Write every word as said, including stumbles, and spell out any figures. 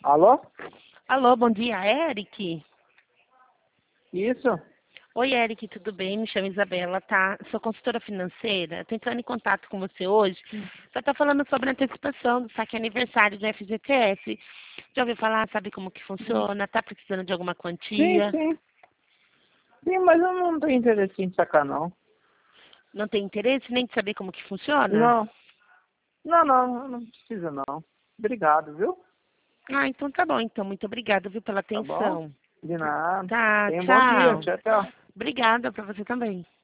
Alô? Alô, bom dia, Eric? Isso? Oi, Eric, tudo bem? Me chamo Isabela, tá? Sou consultora financeira. Estou entrando em contato com você hoje para estar falando sobre a antecipação do saque aniversário do F G T S. Já ouviu falar? Sabe como que funciona? Tá precisando de alguma Sim, quantia? sim. Sim, mas eu não tenho interesse em sacar, não. Não tem interesse nem de saber como que funciona? Não. Não, não, não precisa, não. Obrigado, viu? Ah, então tá bom. Então, muito obrigada, viu, pela Tá bom? atenção. De nada. Tá, Tenha um bom dia. tchau. Tchau, tchau. Obrigada para você também.